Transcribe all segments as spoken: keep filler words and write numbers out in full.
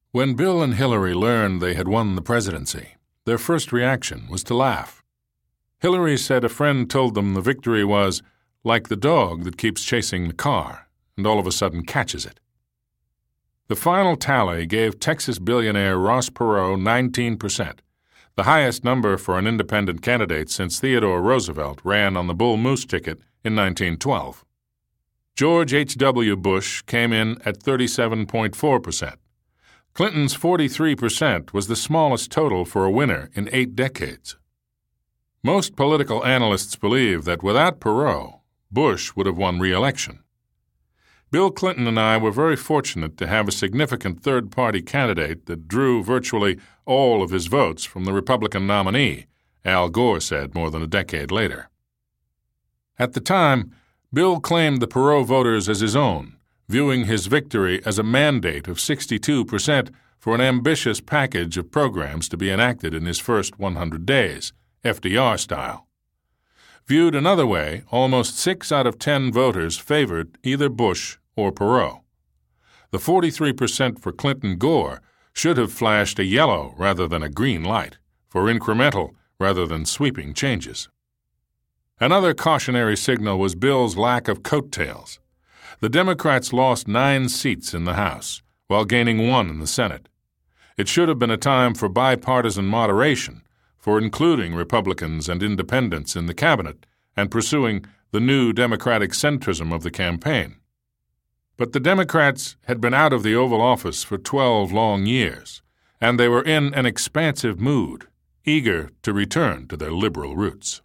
When Bill and Hillary learned they had won the presidency, their first reaction was to laugh. Hillary said a friend told them the victory was like the dog that keeps chasing the car and all of a sudden catches it. The final tally gave Texas billionaire Ross Perot nineteen percent, the highest number for an independent candidate since Theodore Roosevelt ran on the Bull Moose ticket in nineteen twelve. George H W. Bush came in at thirty-seven point four percent. Clinton's forty-three percent was the smallest total for a winner in eight decades. Most political analysts believe that without Perot, Bush would have won re-election. Bill Clinton and I were very fortunate to have a significant third-party candidate that drew virtually all of his votes from the Republican nominee, Al Gore said more than a decade later. At the time, Bill claimed the Perot voters as his own, viewing his victory as a mandate of sixty-two percent for an ambitious package of programs to be enacted in his first one hundred days, F D R style. Viewed another way, almost six out of ten voters favored either Bush or Perot. The forty-three percent for Clinton-Gore should have flashed a yellow rather than a green light, for incremental rather than sweeping changes. Another cautionary signal was Bill's lack of coattails. The Democrats lost nine seats in the House, while gaining one in the Senate. It should have been a time for bipartisan moderation, for including Republicans and independents in the cabinet and pursuing the new Democratic centrism of the campaign. But the Democrats had been out of the Oval Office for twelve long years, and they were in an expansive mood, eager to return to their liberal roots.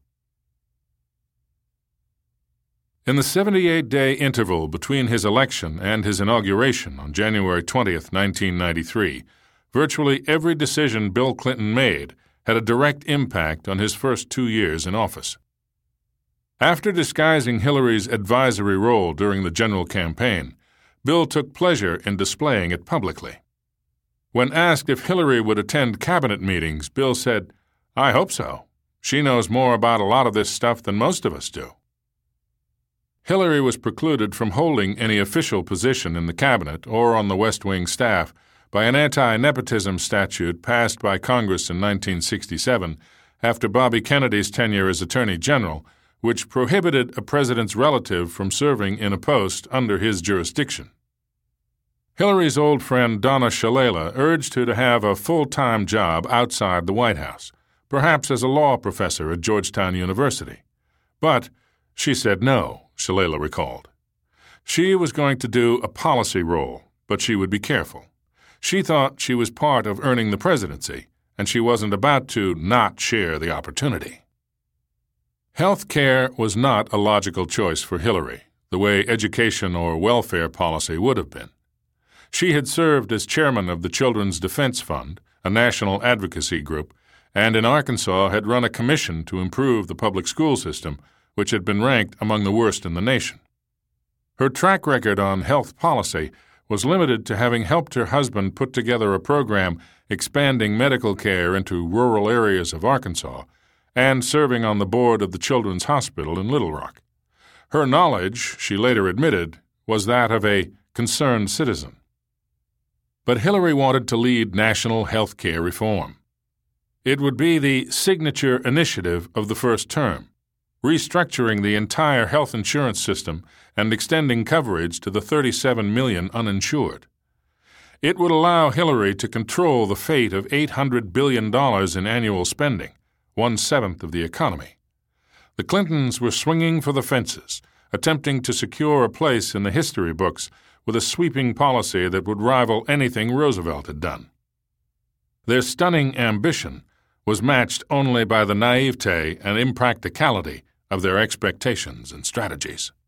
In the seventy-eight day interval between his election and his inauguration on January twentieth, nineteen ninety-three, virtually every decision Bill Clinton made had a direct impact on his first two years in office. After disguising Hillary's advisory role during the general campaign, Bill took pleasure in displaying it publicly. When asked if Hillary would attend cabinet meetings, Bill said, "I hope so. She knows more about a lot of this stuff than most of us do." Hillary was precluded from holding any official position in the cabinet or on the West Wing staff by an anti-nepotism statute passed by Congress in nineteen sixty-seven after Bobby Kennedy's tenure as Attorney General, which prohibited a president's relative from serving in a post under his jurisdiction. Hillary's old friend Donna Shalala urged her to have a full-time job outside the White House, perhaps as a law professor at Georgetown University. But she said no, Shalala recalled. She was going to do a policy role, but she would be careful. She thought she was part of earning the presidency, and she wasn't about to not share the opportunity. Health care was not a logical choice for Hillary, the way education or welfare policy would have been. She had served as chairman of the Children's Defense Fund, a national advocacy group, and in Arkansas had run a commission to improve the public school system, which had been ranked among the worst in the nation. Her track record on health policy was limited to having helped her husband put together a program expanding medical care into rural areas of Arkansas and serving on the board of the Children's Hospital in Little Rock. Her knowledge, she later admitted, was that of a concerned citizen. But Hillary wanted to lead national health care reform. It would be the signature initiative of the first term, restructuring the entire health insurance system and extending coverage to the thirty-seven million uninsured. It would allow Hillary to control the fate of eight hundred billion dollars in annual spending, one-seventh of the economy. The Clintons were swinging for the fences, attempting to secure a place in the history books with a sweeping policy that would rival anything Roosevelt had done. Their stunning ambition was matched only by the naivete and impracticality of their expectations and strategies.